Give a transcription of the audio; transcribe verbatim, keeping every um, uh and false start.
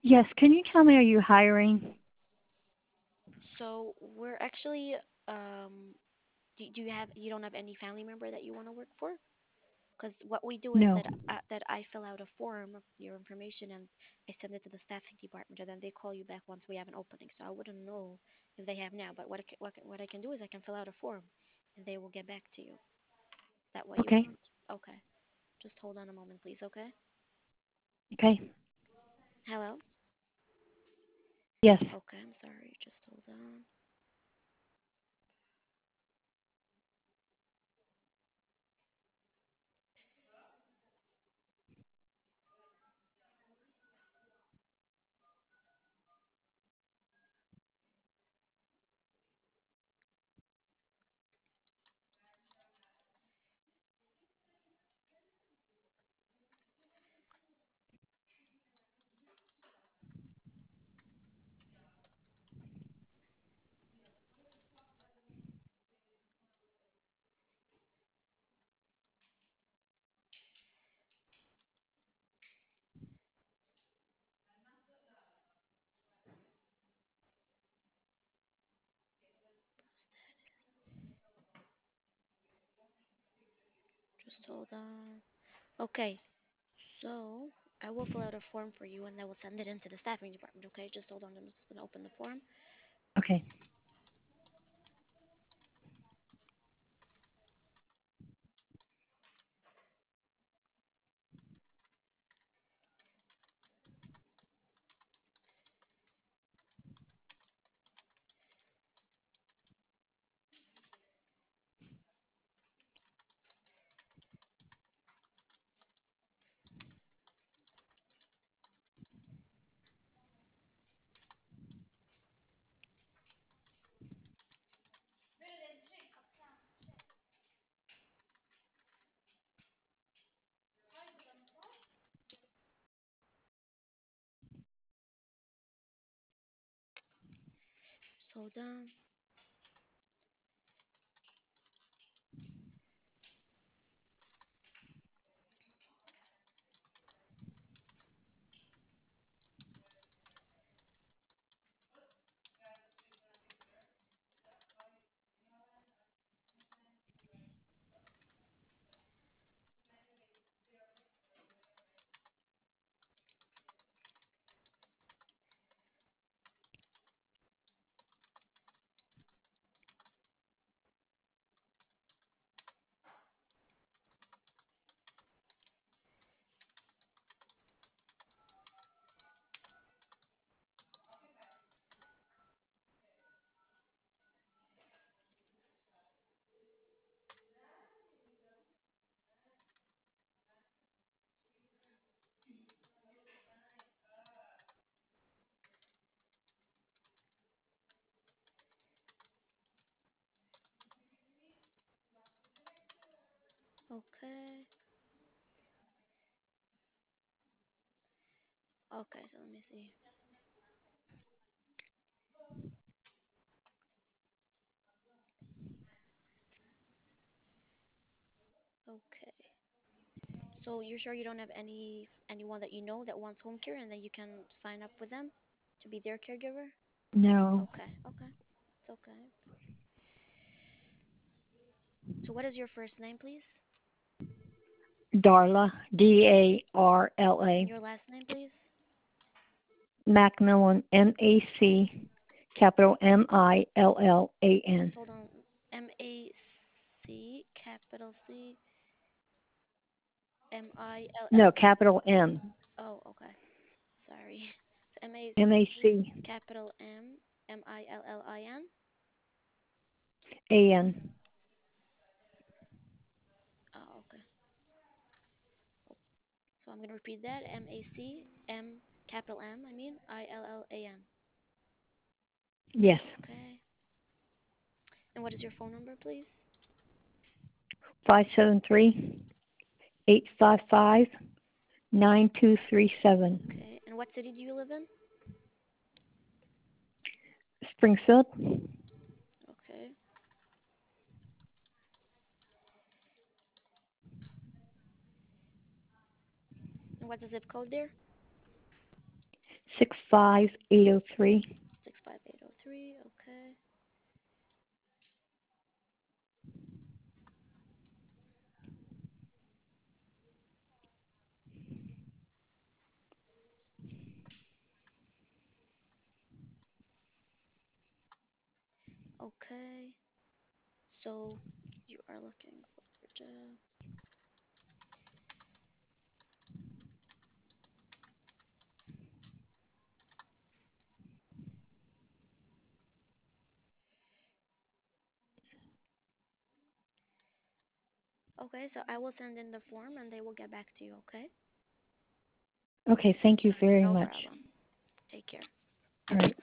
Yes, can you tell me, are you hiring? So we're actually um do, do you have you don't have any family member that you want to work for? Because what we do is No. that uh, that I fill out a form of your information and I send it to the staffing department and then they call you back once we have an opening. So I wouldn't know if they have now, but what I ca- what, ca- what I can do is I can fill out a form and they will get back to you. Is that what you Okay. want? Okay. Just hold on a moment, please, okay? Okay. Hello? Yes. Okay, I'm sorry. Just hold on. Just hold on. Okay, so I will fill out a form for you and I will send it into the staffing department, okay? Just hold on. I'm just going to open the form. Okay. Just hold on. Okay. Okay, so let me see. Okay. So you're sure you don't have any anyone that you know that wants home care and that you can sign up with them to be their caregiver? No. Okay, okay. It's okay. So what is your first name, please? Darla, D A R L And A. your last name, please? Macmillan, M A C, capital M I L L A N. Just hold on. M A C capital C M I L No, L. capital M. Oh, okay. Sorry. So M A M A C C capital M M I L L I N. A N. Oh, okay. So I'm gonna repeat that. M A C M capital M. I mean I L L A N. Yes. Okay. And what is your phone number, please? Five seven three eight five five nine two three seven. Okay. And what city do you live in? Springfield, Okay. And what's the zip code there? six five eight oh three. six five eight oh three, okay. Okay. So you are looking for a job. Okay, so I will send in the form and they will get back to you, okay? Okay, thank you very No much. problem. Take care. All right.